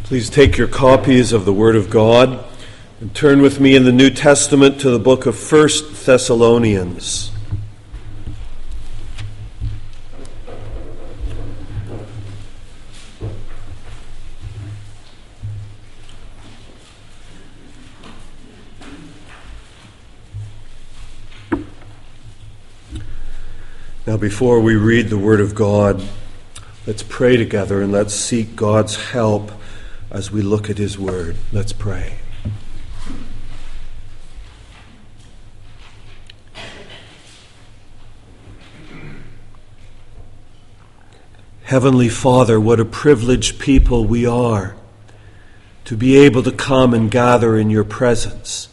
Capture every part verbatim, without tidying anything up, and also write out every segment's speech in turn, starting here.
Please take your copies of the Word of God and turn with me in the New Testament to the book of First Thessalonians. Now, before we read the Word of God, let's pray together and let's seek God's help as we look at His Word. Let's pray. Heavenly Father, what a privileged people we are to be able to come and gather in Your presence.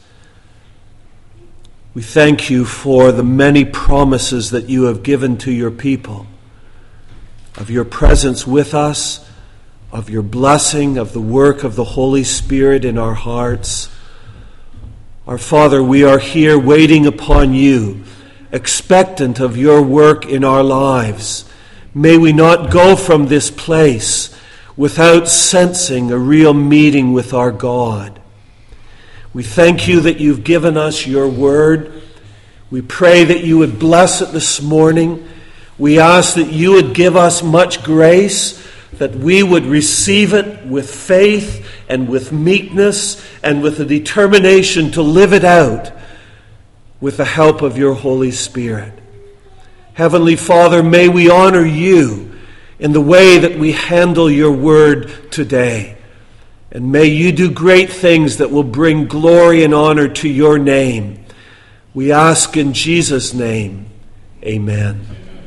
We thank You for the many promises that You have given to Your people, of Your presence with us, of Your blessing, of the work of the Holy Spirit in our hearts. Our Father, we are here waiting upon You, expectant of Your work in our lives. May we not go from this place without sensing a real meeting with our God. We thank You that You've given us Your Word. We pray that You would bless it this morning. We ask that You would give us much grace, that we would receive it with faith and with meekness and with a determination to live it out with the help of Your Holy Spirit. Heavenly Father, may we honor You in the way that we handle Your Word today. And may You do great things that will bring glory and honor to Your name. We ask in Jesus' name, amen.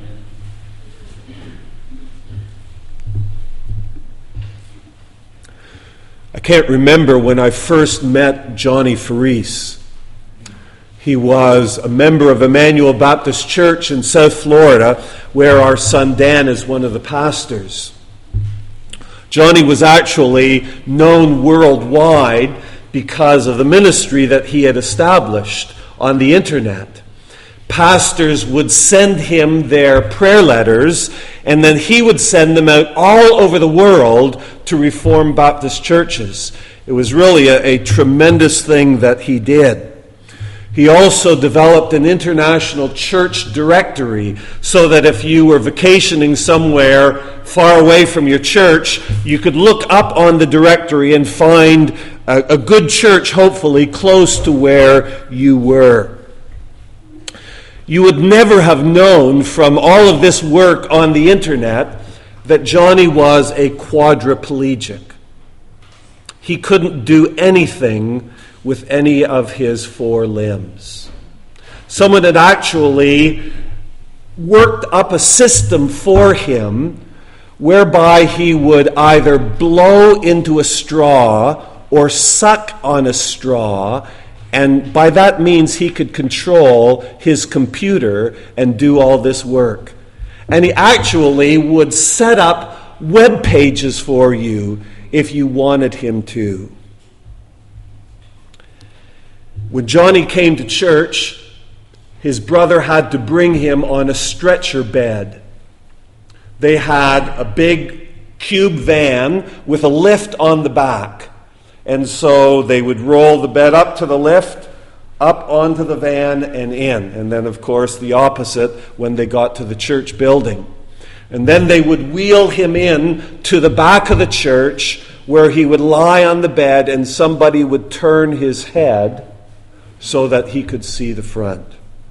I can't remember when I first met Johnny Faris. He was a member of Emmanuel Baptist Church in South Florida, where our son Dan is one of the pastors. Johnny was actually known worldwide because of the ministry that he had established on the internet. Pastors would send him their prayer letters, and then he would send them out all over the world to Reformed Baptist churches. It was really a, a tremendous thing that he did. He also developed an international church directory so that if you were vacationing somewhere far away from your church, you could look up on the directory and find a, a good church, hopefully, close to where you were. You would never have known from all of this work on the internet that Johnny was a quadriplegic. He couldn't do anything with any of his four limbs. Someone had actually worked up a system for him whereby he would either blow into a straw or suck on a straw, and by that means he could control his computer and do all this work. And he actually would set up web pages for you if you wanted him to. When Johnny came to church, his brother had to bring him on a stretcher bed. They had a big cube van with a lift on the back. And so they would roll the bed up to the lift, up onto the van and in. And then, of course, the opposite when they got to the church building. And then they would wheel him in to the back of the church where he would lie on the bed and somebody would turn his head so that he could see the front.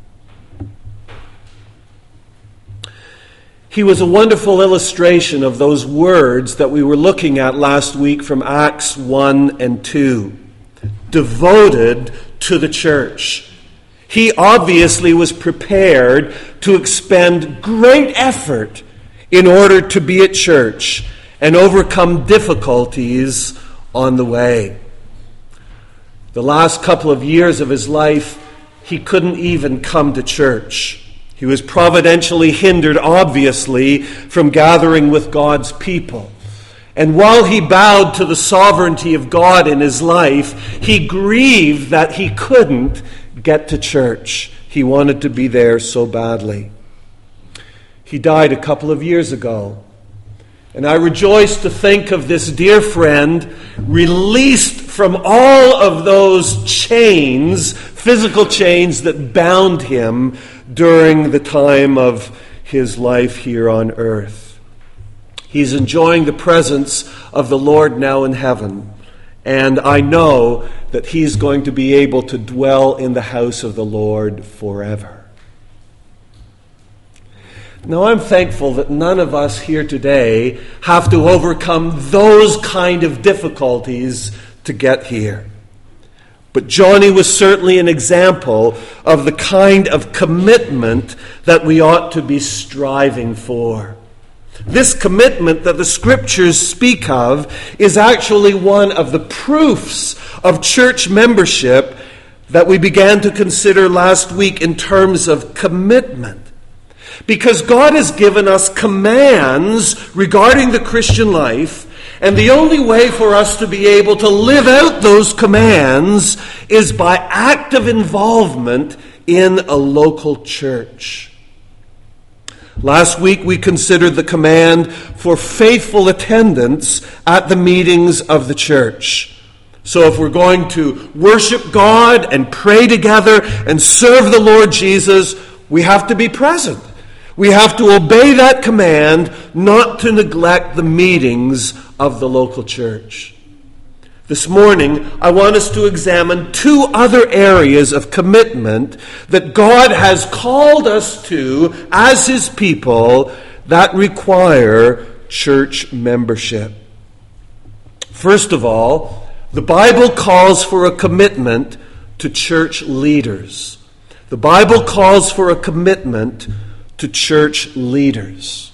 He was a wonderful illustration of those words that we were looking at last week from Acts one and two. Devoted to the church. He obviously was prepared to expend great effort in order to be at church and overcome difficulties on the way. The last couple of years of his life, he couldn't even come to church. He was providentially hindered, obviously, from gathering with God's people. And while he bowed to the sovereignty of God in his life, he grieved that he couldn't get to church. He wanted to be there so badly. He died a couple of years ago. And I rejoice to think of this dear friend released from all of those chains, physical chains that bound him during the time of his life here on earth. He's enjoying the presence of the Lord now in heaven, and I know that he's going to be able to dwell in the house of the Lord forever. Now, I'm thankful that none of us here today have to overcome those kind of difficulties to get here. But Johnny was certainly an example of the kind of commitment that we ought to be striving for. This commitment that the Scriptures speak of is actually one of the proofs of church membership that we began to consider last week in terms of commitment. Because God has given us commands regarding the Christian life, and the only way for us to be able to live out those commands is by active involvement in a local church. Last week we considered the command for faithful attendance at the meetings of the church. So if we're going to worship God and pray together and serve the Lord Jesus, we have to be present. We have to obey that command not to neglect the meetings of the local church. This morning, I want us to examine two other areas of commitment that God has called us to as His people that require church membership. First of all, the Bible calls for a commitment to church leaders. The Bible calls for a commitment to church leaders.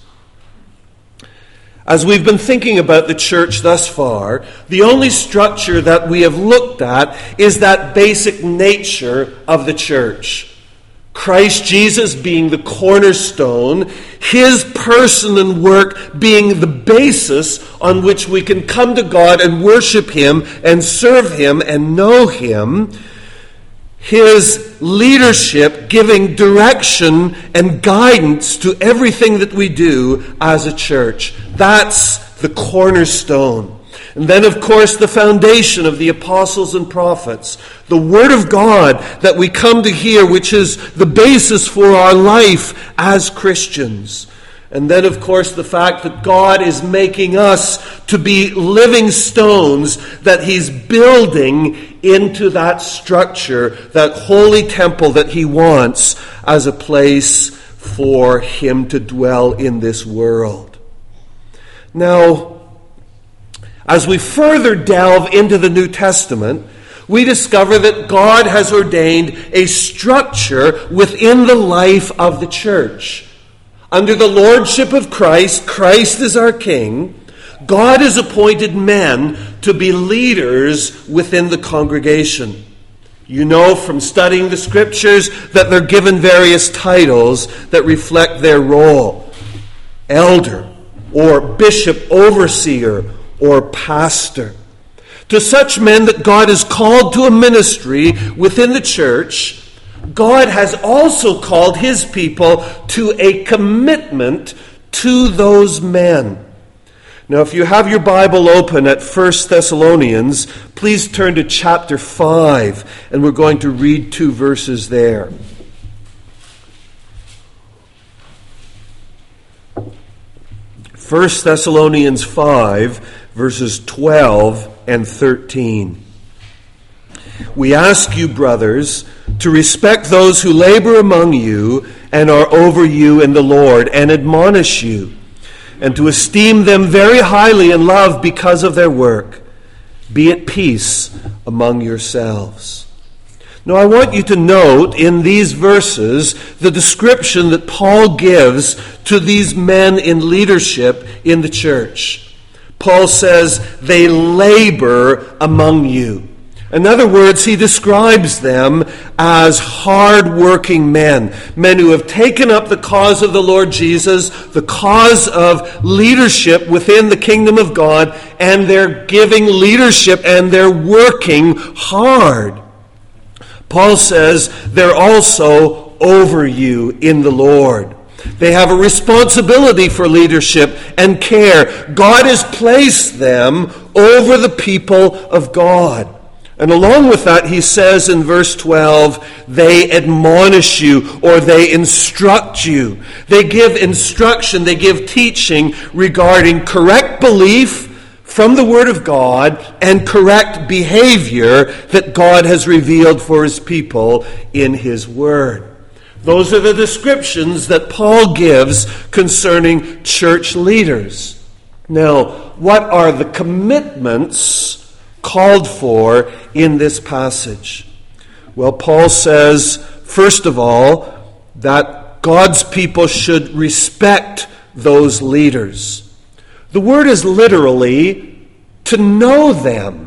As we've been thinking about the church thus far, the only structure that we have looked at is that basic nature of the church. Christ Jesus being the cornerstone, His person and work being the basis on which we can come to God and worship Him and serve Him and know Him. His leadership giving direction and guidance to everything that we do as a church. That's the cornerstone. And then, of course, the foundation of the apostles and prophets. The Word of God that we come to hear, which is the basis for our life as Christians. And then, of course, the fact that God is making us to be living stones that He's building into that structure, that holy temple that He wants as a place for Him to dwell in this world. Now, as we further delve into the New Testament, we discover that God has ordained a structure within the life of the church. Under the lordship of Christ, Christ is our King, God has appointed men to be leaders within the congregation. You know from studying the Scriptures that they're given various titles that reflect their role. Elder, or bishop, overseer, or pastor. To such men that God has called to a ministry within the church, God has also called His people to a commitment to those men. Now, if you have your Bible open at First Thessalonians, please turn to chapter five, and we're going to read two verses there. First Thessalonians five, verses twelve and thirteen. We ask you, brothers, to respect those who labor among you and are over you in the Lord and admonish you, and to esteem them very highly in love because of their work. Be at peace among yourselves. Now, I want you to note in these verses the description that Paul gives to these men in leadership in the church. Paul says, they labor among you. In other words, he describes them as hard-working men, men who have taken up the cause of the Lord Jesus, the cause of leadership within the kingdom of God, and they're giving leadership and they're working hard. Paul says they're also over you in the Lord. They have a responsibility for leadership and care. God has placed them over the people of God. And along with that, he says in verse twelve, they admonish you or they instruct you. They give instruction, they give teaching regarding correct belief from the Word of God and correct behavior that God has revealed for his people in his Word. Those are the descriptions that Paul gives concerning church leaders. Now, what are the commitments called for in this passage? Well, Paul says, first of all, that God's people should respect those leaders. The word is literally to know them.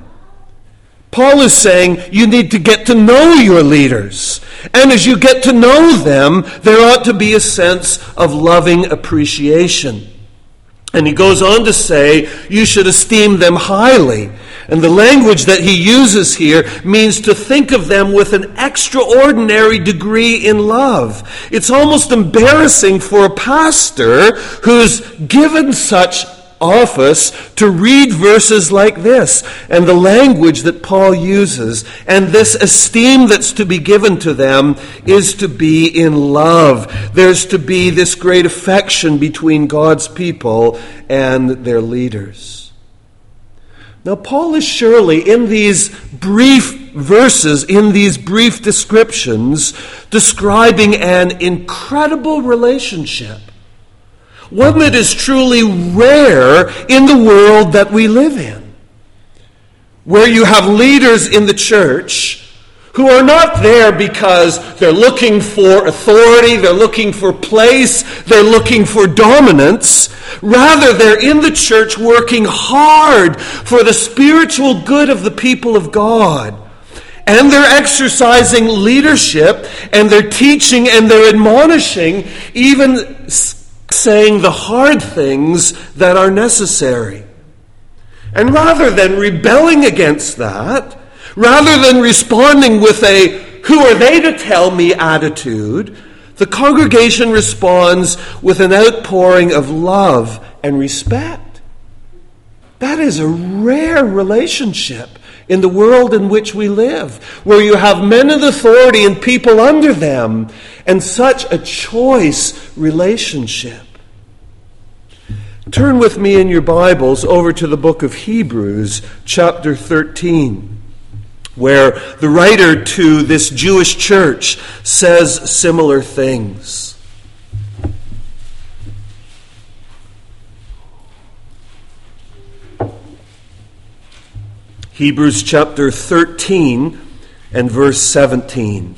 Paul is saying you need to get to know your leaders. And as you get to know them, there ought to be a sense of loving appreciation. And he goes on to say you should esteem them highly. And the language that he uses here means to think of them with an extraordinary degree in love. It's almost embarrassing for a pastor who's given such office to read verses like this and the language that Paul uses, and this esteem that's to be given to them is to be in love. There's to be this great affection between God's people and their leaders. Now, Paul is surely in these brief verses, in these brief descriptions, describing an incredible relationship. One that is truly rare in the world that we live in, where you have leaders in the church who are not there because they're looking for authority, they're looking for place, they're looking for dominance. Rather, they're in the church working hard for the spiritual good of the people of God. And they're exercising leadership, and they're teaching, and they're admonishing, even saying the hard things that are necessary. And rather than rebelling against that, rather than responding with a "who are they to tell me" attitude, the congregation responds with an outpouring of love and respect. That is a rare relationship in the world in which we live, where you have men of authority and people under them, and such a choice relationship. Turn with me in your Bibles over to the book of Hebrews, chapter thirteen, where the writer to this Jewish church says similar things. Hebrews chapter thirteen and verse seventeen.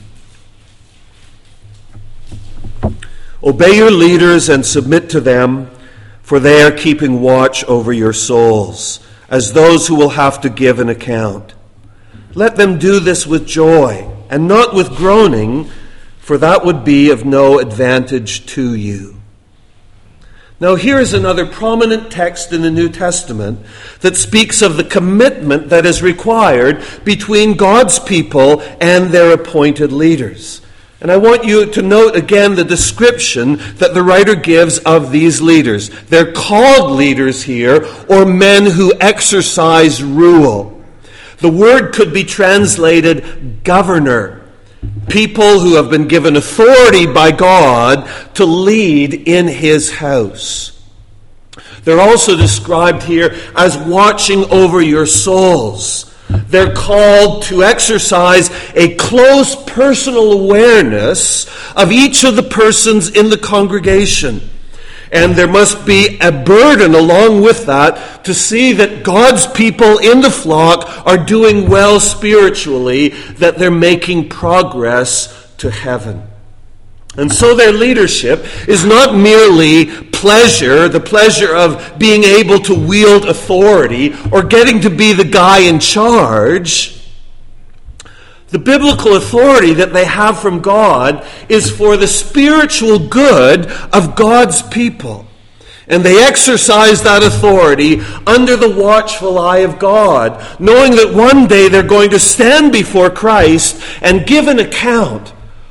Obey your leaders and submit to them, for they are keeping watch over your souls, as those who will have to give an account. Let them do this with joy, and not with groaning, for that would be of no advantage to you. Now here is another prominent text in the New Testament that speaks of the commitment that is required between God's people and their appointed leaders. And I want you to note again the description that the writer gives of these leaders. They're called leaders here, or men who exercise rule. The word could be translated governor. People who have been given authority by God to lead in his house. They're also described here as watching over your souls. They're called to exercise a close personal awareness of each of the persons in the congregation. And there must be a burden along with that to see that God's people in the flock are doing well spiritually, that they're making progress to heaven. And so their leadership is not merely pleasure, the pleasure of being able to wield authority or getting to be the guy in charge. The biblical authority that they have from God is for the spiritual good of God's people. And they exercise that authority under the watchful eye of God, knowing that one day they're going to stand before Christ and give an account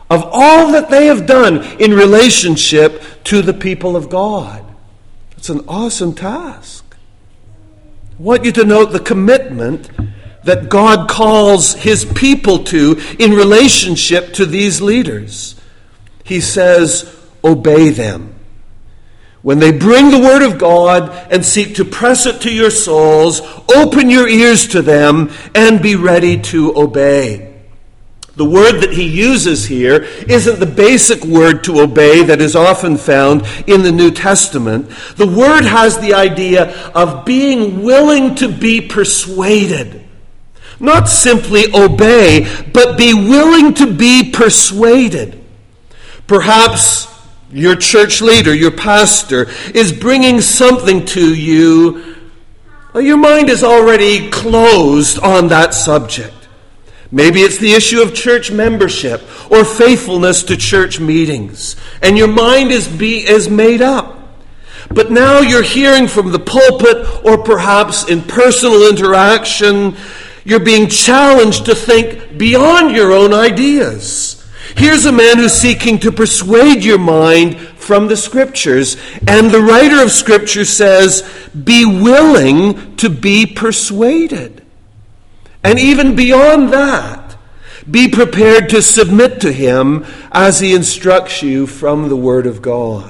of all that they have done in relationship to the people of God. It's an awesome task. I want you to note the commitment that God calls his people to in relationship to these leaders. He says, obey them. When they bring the word of God and seek to press it to your souls, open your ears to them and be ready to obey. The word that he uses here isn't the basic word to obey that is often found in the New Testament. The word has the idea of being willing to be persuaded. Not simply obey, but be willing to be persuaded. Perhaps your church leader, your pastor, is bringing something to you. Well, your mind is already closed on that subject. Maybe it's the issue of church membership or faithfulness to church meetings, and your mind is be is made up. But now you're hearing from the pulpit, or perhaps in personal interaction, you're being challenged to think beyond your own ideas. Here's a man who's seeking to persuade your mind from the Scriptures, and the writer of Scripture says, be willing to be persuaded. And even beyond that, be prepared to submit to him as he instructs you from the Word of God.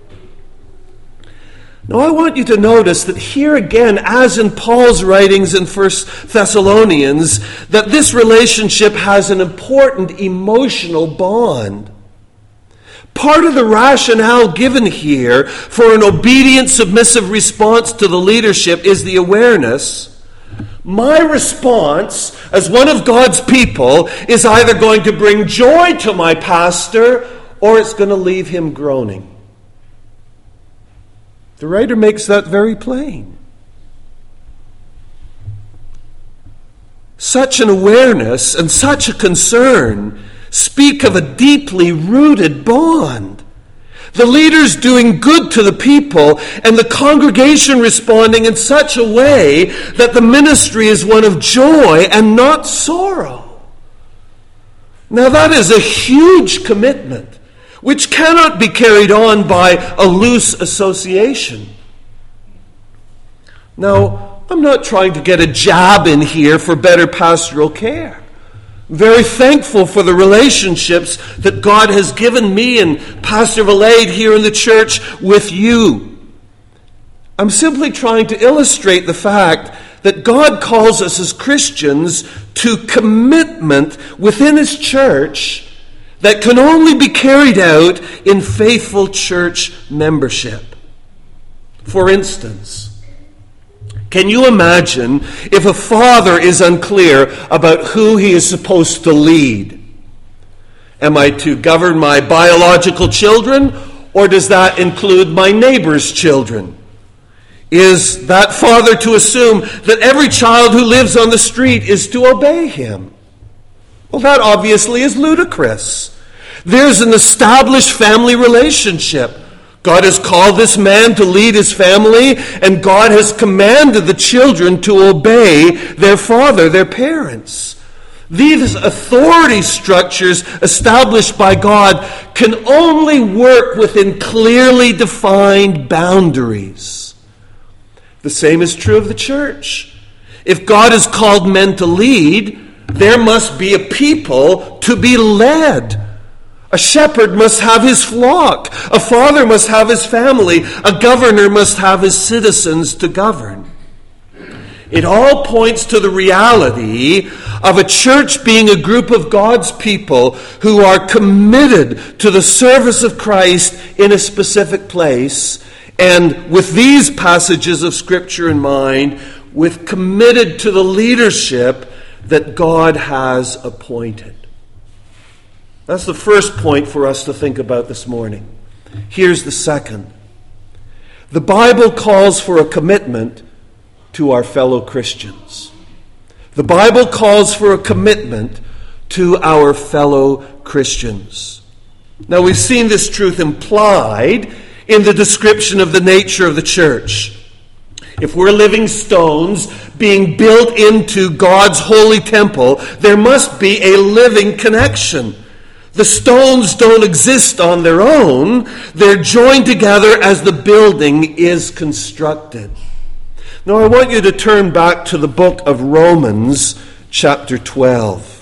Now, I want you to notice that here again, as in Paul's writings in First Thessalonians, that this relationship has an important emotional bond. Part of the rationale given here for an obedient, submissive response to the leadership is the awareness. My response as one of God's people is either going to bring joy to my pastor or it's going to leave him groaning. The writer makes that very plain. Such an awareness and such a concern speak of a deeply rooted bond. The leaders doing good to the people and the congregation responding in such a way that the ministry is one of joy and not sorrow. Now that is a huge commitment, which cannot be carried on by a loose association. Now, I'm not trying to get a jab in here for better pastoral care. I'm very thankful for the relationships that God has given me and Pastor Valade here in the church with you. I'm simply trying to illustrate the fact that God calls us as Christians to commitment within his church that can only be carried out in faithful church membership. For instance, can you imagine if a father is unclear about who he is supposed to lead? Am I to govern my biological children, or does that include my neighbor's children? Is that father to assume that every child who lives on the street is to obey him? Well, that obviously is ludicrous. There's an established family relationship. God has called this man to lead his family, and God has commanded the children to obey their father, their parents. These authority structures established by God can only work within clearly defined boundaries. The same is true of the church. If God has called men to lead, there must be a people to be led. A shepherd must have his flock. A father must have his family. A governor must have his citizens to govern. It all points to the reality of a church being a group of God's people who are committed to the service of Christ in a specific place, and with these passages of Scripture in mind, with committed to the leadership that God has appointed. That's the first point for us to think about this morning. Here's the second. The Bible calls for a commitment to our fellow Christians. The Bible calls for a commitment to our fellow Christians. Now, we've seen this truth implied in the description of the nature of the church. If we're living stones being built into God's holy temple, there must be a living connection. The stones don't exist on their own. They're joined together as the building is constructed. Now I want you to turn back to the book of Romans, chapter twelve.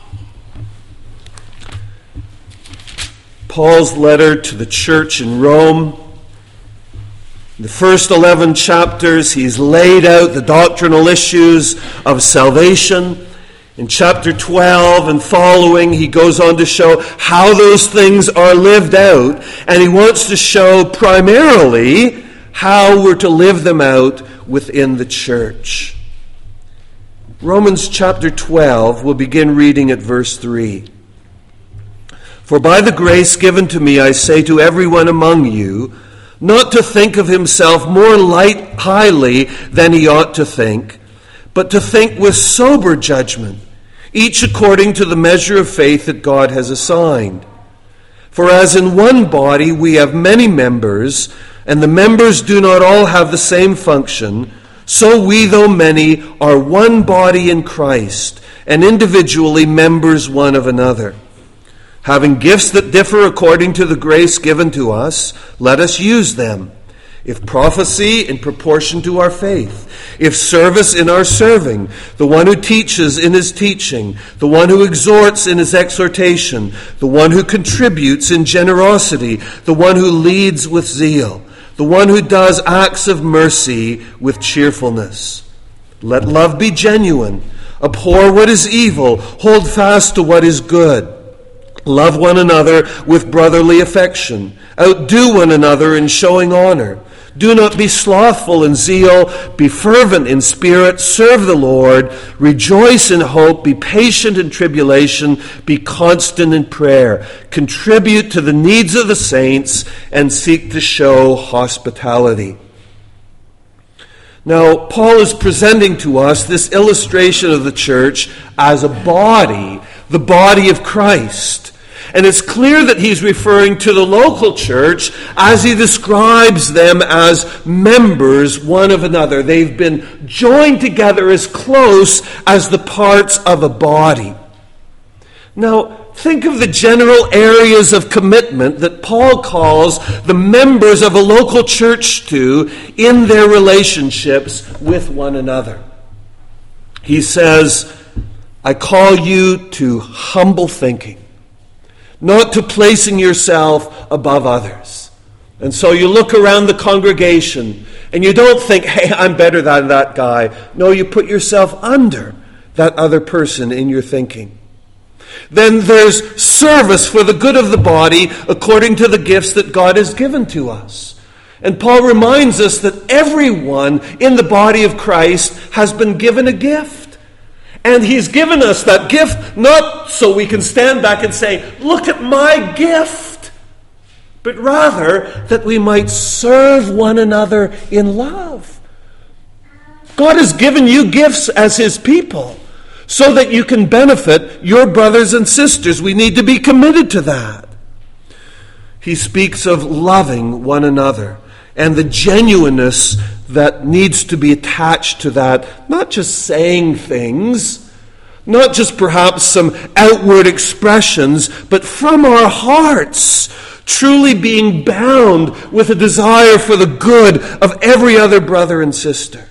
Paul's letter to the church in Rome. In the first eleven chapters, he's laid out the doctrinal issues of salvation. In chapter twelve and following, he goes on to show how those things are lived out, and he wants to show primarily how we're to live them out within the church. Romans chapter twelve, we'll begin reading at verse three. For by the grace given to me, I say to everyone among you, not to think of himself more light highly than he ought to think, but to think with sober judgment, each according to the measure of faith that God has assigned. For as in one body we have many members, and the members do not all have the same function, so we, though many, are one body in Christ, and individually members one of another. Having gifts that differ according to the grace given to us, let us use them. If prophecy, in proportion to our faith. If service, in our serving. The one who teaches, in his teaching. The one who exhorts, in his exhortation. The one who contributes, in generosity. The one who leads, with zeal. The one who does acts of mercy, with cheerfulness. Let love be genuine. Abhor what is evil. Hold fast to what is good. Love one another with brotherly affection. Outdo one another in showing honor. Do not be slothful in zeal. Be fervent in spirit. Serve the Lord. Rejoice in hope. Be patient in tribulation. Be constant in prayer. Contribute to the needs of the saints and seek to show hospitality. Now, Paul is presenting to us this illustration of the church as a body, the body of Christ. And it's clear that he's referring to the local church as he describes them as members one of another. They've been joined together as close as the parts of a body. Now, think of the general areas of commitment that Paul calls the members of a local church to in their relationships with one another. He says, I call you to humble thinking, not to placing yourself above others. And so you look around the congregation and you don't think, hey, I'm better than that guy. No, you put yourself under that other person in your thinking. Then there's service for the good of the body according to the gifts that God has given to us. And Paul reminds us that everyone in the body of Christ has been given a gift. And he's given us that gift not so we can stand back and say, look at my gift, but rather that we might serve one another in love. God has given you gifts as his people so that you can benefit your brothers and sisters. We need to be committed to that. He speaks of loving one another and the genuineness that needs to be attached to that, not just saying things, not just perhaps some outward expressions, but from our hearts, truly being bound with a desire for the good of every other brother and sister.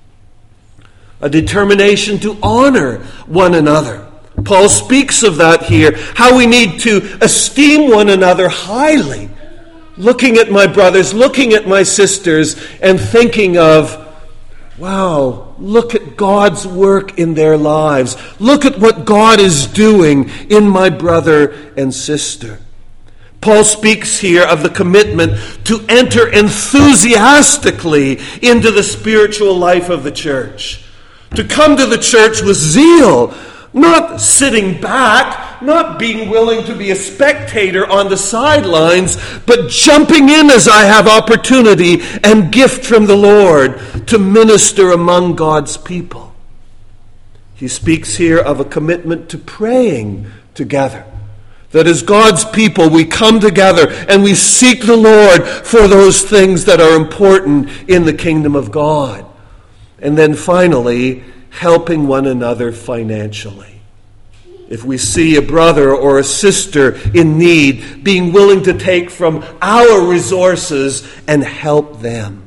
A determination to honor one another. Paul speaks of that here, how we need to esteem one another highly. Looking at my brothers, looking at my sisters, and thinking of, wow, look at God's work in their lives. Look at what God is doing in my brother and sister. Paul speaks here of the commitment to enter enthusiastically into the spiritual life of the church. To come to the church with zeal, not sitting back, not being willing to be a spectator on the sidelines, but jumping in as I have opportunity and gift from the Lord to minister among God's people. He speaks here of a commitment to praying together. That as God's people, we come together and we seek the Lord for those things that are important in the kingdom of God. And then finally, helping one another financially. If we see a brother or a sister in need, being willing to take from our resources and help them.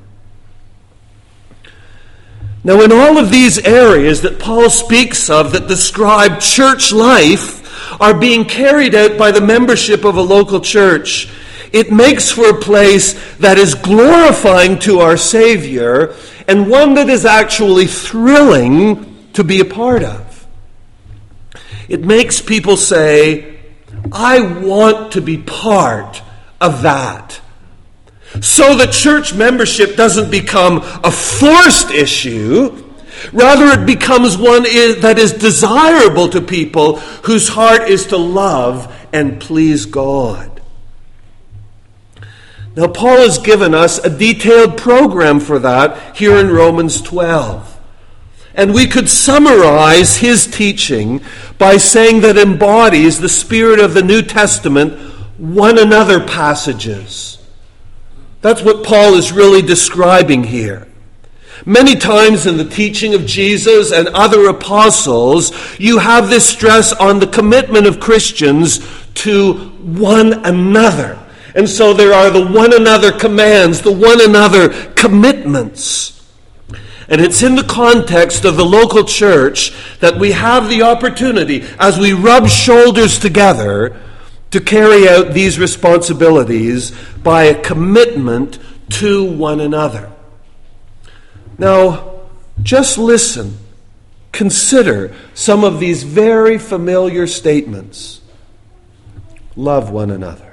Now, in all of these areas that Paul speaks of that describe church life are being carried out by the membership of a local church, it makes for a place that is glorifying to our Savior and one that is actually thrilling to be a part of. It makes people say, I want to be part of that. So that church membership doesn't become a forced issue. Rather, it becomes one that is desirable to people whose heart is to love and please God. Now, Paul has given us a detailed program for that here in Romans twelve. And we could summarize his teaching by saying that embodies the spirit of the New Testament one another passages. That's what Paul is really describing here. Many times in the teaching of Jesus and other apostles, you have this stress on the commitment of Christians to one another. And so there are the one another commands, the one another commitments. And it's in the context of the local church that we have the opportunity, as we rub shoulders together, to carry out these responsibilities by a commitment to one another. Now, just listen. Consider some of these very familiar statements. Love one another.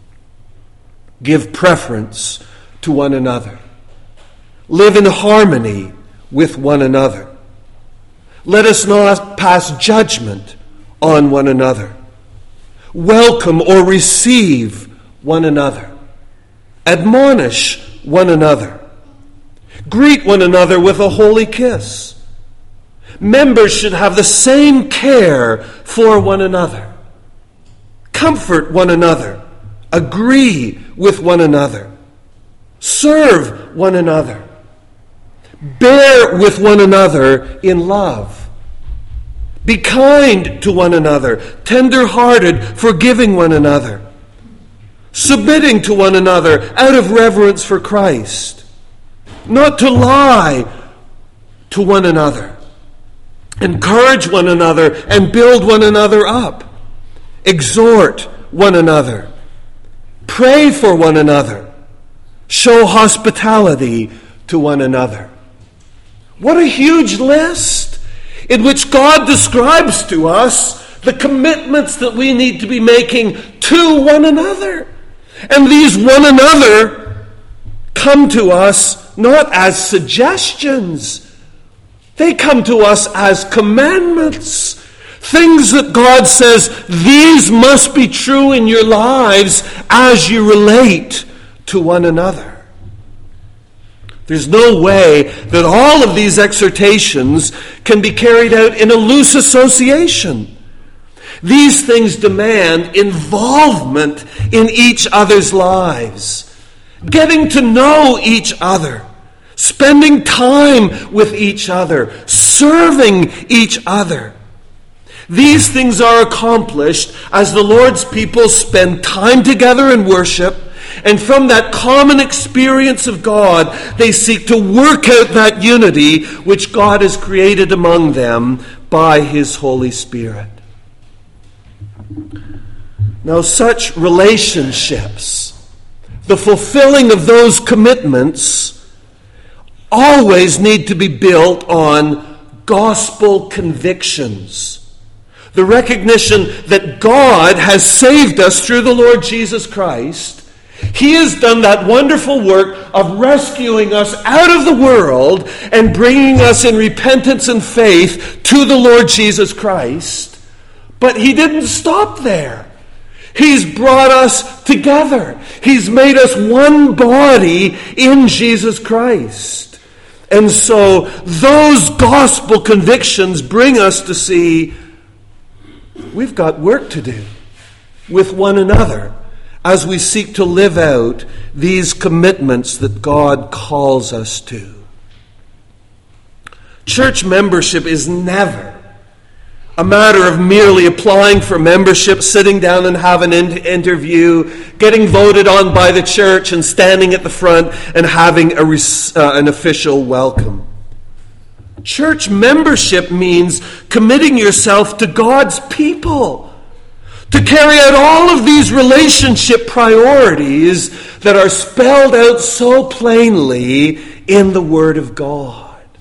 Give preference to one another. Live in harmony with one another. Let us not pass judgment on one another. Welcome or receive one another. Admonish one another. Greet one another with a holy kiss. Members should have the same care for one another. Comfort one another. Agree with one another. Serve one another. Bear with one another in love. Be kind to one another, tender-hearted, forgiving one another, submitting to one another out of reverence for Christ, not to lie to one another, encourage one another and build one another up, exhort one another, pray for one another, show hospitality to one another. What a huge list in which God describes to us the commitments that we need to be making to one another. And these one another come to us not as suggestions. They come to us as commandments. Things that God says, these must be true in your lives as you relate to one another. There's no way that all of these exhortations can be carried out in a loose association. These things demand involvement in each other's lives, getting to know each other, spending time with each other, serving each other. These things are accomplished as the Lord's people spend time together in worship. And from that common experience of God, they seek to work out that unity which God has created among them by His Holy Spirit. Now, such relationships, the fulfilling of those commitments, always need to be built on gospel convictions. The recognition that God has saved us through the Lord Jesus Christ. He has done that wonderful work of rescuing us out of the world and bringing us in repentance and faith to the Lord Jesus Christ. But He didn't stop there. He's brought us together. He's made us one body in Jesus Christ. And so those gospel convictions bring us to see we've got work to do with one another as we seek to live out these commitments that God calls us to. Church membership is never a matter of merely applying for membership, sitting down and having an interview, getting voted on by the church and standing at the front and having a, uh, an official welcome. Church membership means committing yourself to God's people, to carry out all of these relationship priorities that are spelled out so plainly in the Word of God.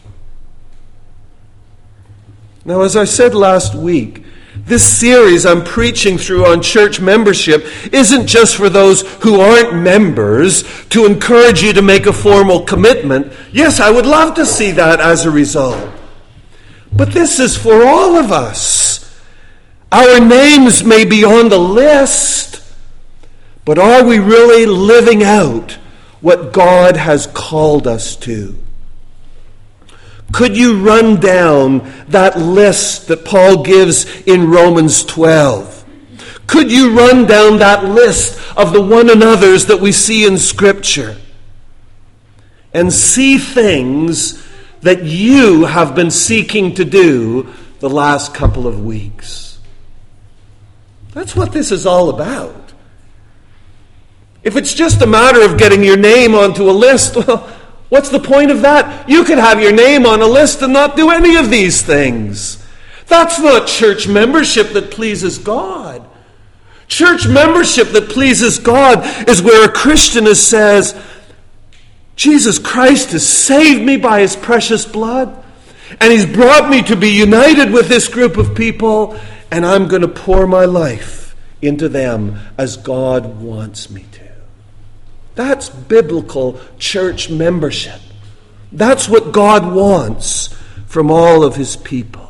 Now, as I said last week, this series I'm preaching through on church membership isn't just for those who aren't members to encourage you to make a formal commitment. Yes, I would love to see that as a result. But this is for all of us. Our names may be on the list, but are we really living out what God has called us to? Could you run down that list that Paul gives in Romans twelve? Could you run down that list of the one another's that we see in Scripture and see things that you have been seeking to do the last couple of weeks? That's what this is all about. If it's just a matter of getting your name onto a list, well, what's the point of that? You could have your name on a list and not do any of these things. That's not church membership that pleases God. Church membership that pleases God is where a Christian says, Jesus Christ has saved me by his precious blood, and he's brought me to be united with this group of people, and I'm going to pour my life into them as God wants me to. That's biblical church membership. That's what God wants from all of his people.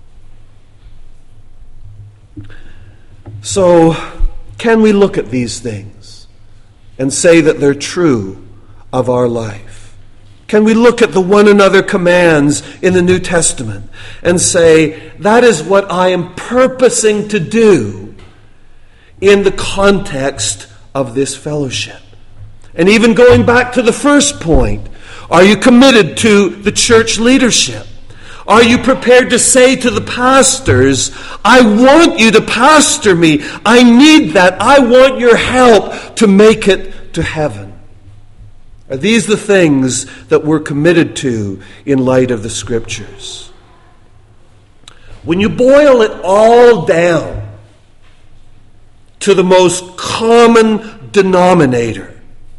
So, can we look at these things and say that they're true of our life? Can we look at the one another commands in the New Testament and say, that is what I am purposing to do in the context of this fellowship? And even going back to the first point, are you committed to the church leadership? Are you prepared to say to the pastors, I want you to pastor me. I need that. I want your help to make it to heaven. Are these the things that we're committed to in light of the Scriptures? When you boil it all down to the most common denominator,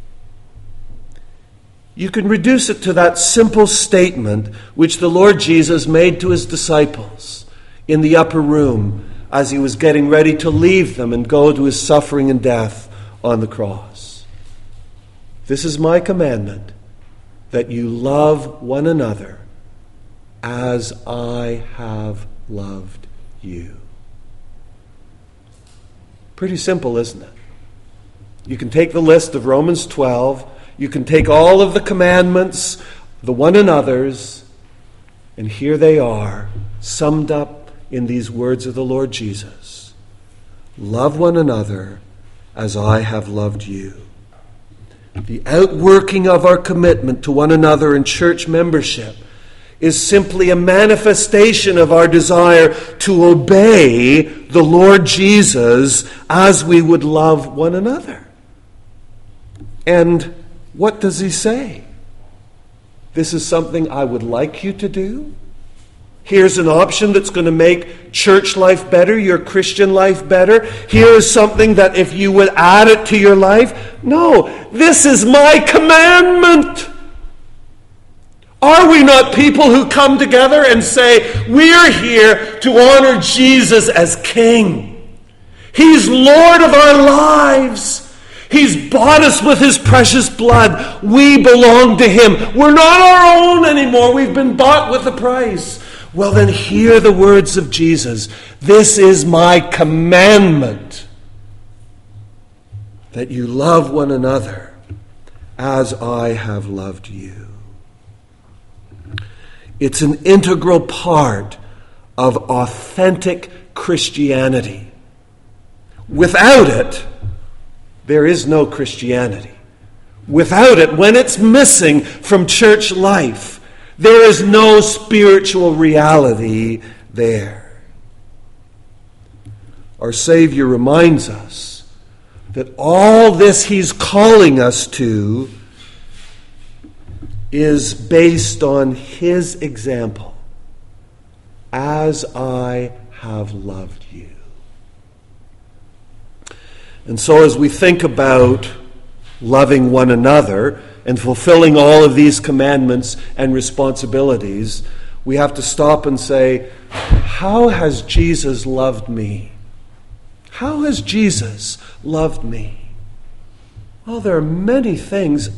you can reduce it to that simple statement which the Lord Jesus made to his disciples in the upper room as he was getting ready to leave them and go to his suffering and death on the cross. This is my commandment, that you love one another as I have loved you. Pretty simple, isn't it? You can take the list of Romans twelve. You can take all of the commandments, the one another's, and here they are, summed up in these words of the Lord Jesus. Love one another as I have loved you. The outworking of our commitment to one another in church membership is simply a manifestation of our desire to obey the Lord Jesus as we would love one another. And what does he say? This is something I would like you to do. Here's an option that's going to make church life better, your Christian life better. Here is something that if you would add it to your life. No, this is my commandment. Are we not people who come together and say, we're here to honor Jesus as King? He's Lord of our lives. He's bought us with his precious blood. We belong to him. We're not our own anymore. We've been bought with a price. Well, then hear the words of Jesus. This is my commandment, that you love one another as I have loved you. It's an integral part of authentic Christianity. Without it, there is no Christianity. Without it, when it's missing from church life, there is no spiritual reality there. our Savior reminds us that all this he's calling us to is based on his example. As I have loved you. And so as we think about loving one another and fulfilling all of these commandments and responsibilities, we have to stop and say, how has Jesus loved me? How has Jesus loved me? Well, there are many things.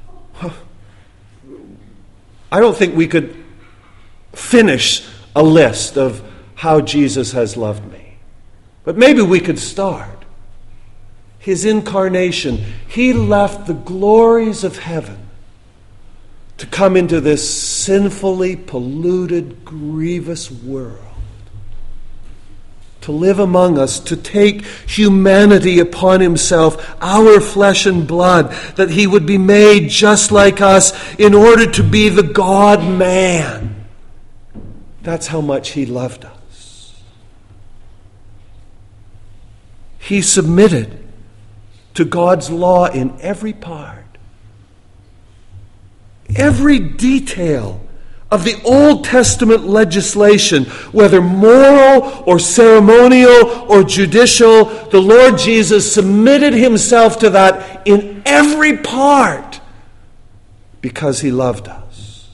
I don't think we could finish a list of how Jesus has loved me. But maybe we could start. His incarnation. He left the glories of heaven to come into this sinfully polluted, grievous world. To live among us, to take humanity upon himself, our flesh and blood, that he would be made just like us in order to be the God-man. That's how much he loved us. He submitted to God's law in every part. Every detail of the Old Testament legislation, whether moral or ceremonial or judicial, the Lord Jesus submitted himself to that in every part because he loved us.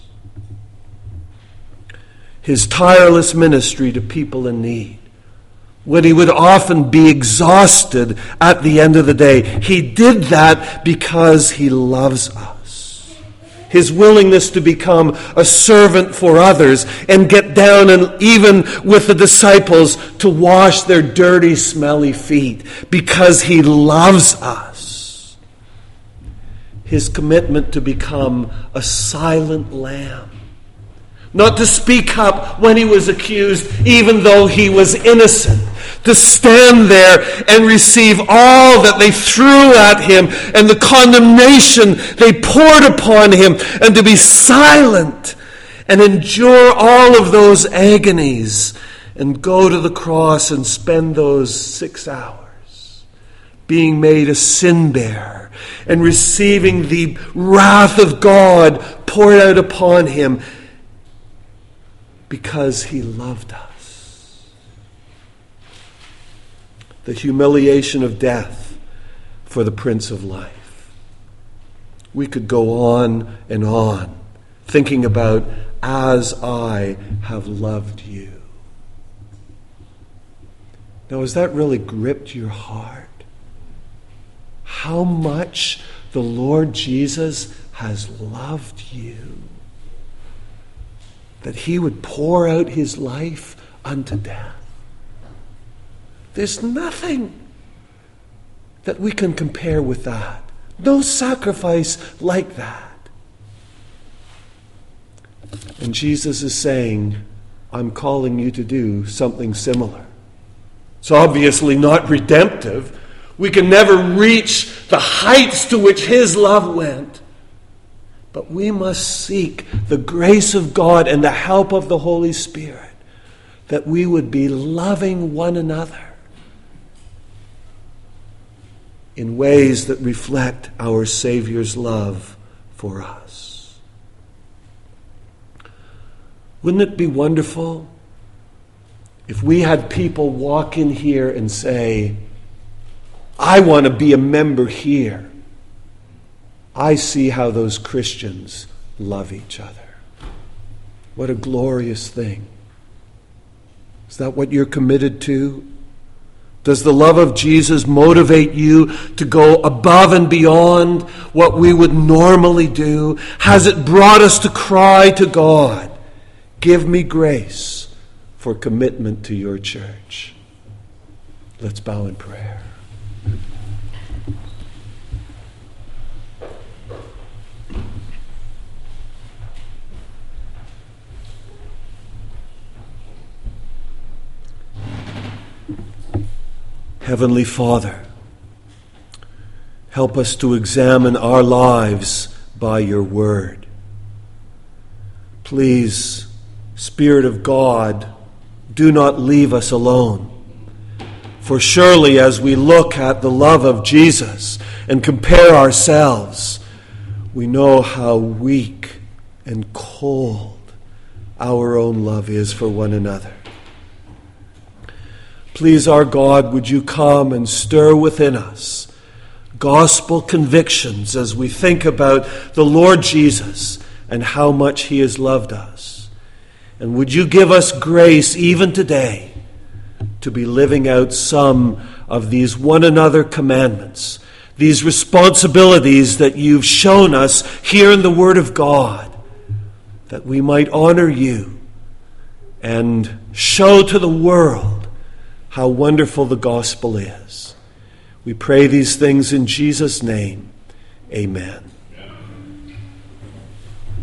His tireless ministry to people in need, when he would often be exhausted at the end of the day, he did that because he loves us. His willingness to become a servant for others and get down and even with the disciples to wash their dirty, smelly feet because he loves us. His commitment to become a silent lamb. Not to speak up when he was accused, even though he was innocent. To stand there and receive all that they threw at him and the condemnation they poured upon him, and to be silent and endure all of those agonies and go to the cross and spend those six hours being made a sin-bearer and receiving the wrath of God poured out upon him because he loved us. The humiliation of death for the Prince of Life. We could go on and on thinking about, as I have loved you. Now, has that really gripped your heart? How much the Lord Jesus has loved you? That he would pour out his life unto death. There's nothing that we can compare with that. No sacrifice like that. And Jesus is saying, I'm calling you to do something similar. It's obviously not redemptive. We can never reach the heights to which his love went. But we must seek the grace of God and the help of the Holy Spirit, that we would be loving one another in ways that reflect our Savior's love for us. Wouldn't it be wonderful if we had people walk in here and say, I want to be a member here. I see how those Christians love each other. What a glorious thing. Is that what you're committed to? Does the love of Jesus motivate you to go above and beyond what we would normally do? Has it brought us to cry to God, give me grace for commitment to your church? Let's bow in prayer. Heavenly Father, help us to examine our lives by your word. Please, Spirit of God, do not leave us alone. For surely as we look at the love of Jesus and compare ourselves, we know how weak and cold our own love is for one another. Please, our God, would you come and stir within us gospel convictions as we think about the Lord Jesus and how much he has loved us. And would you give us grace even today to be living out some of these one another commandments, these responsibilities that you've shown us here in the Word of God, that we might honor you and show to the world how wonderful the gospel is. We pray these things in Jesus' name. Amen.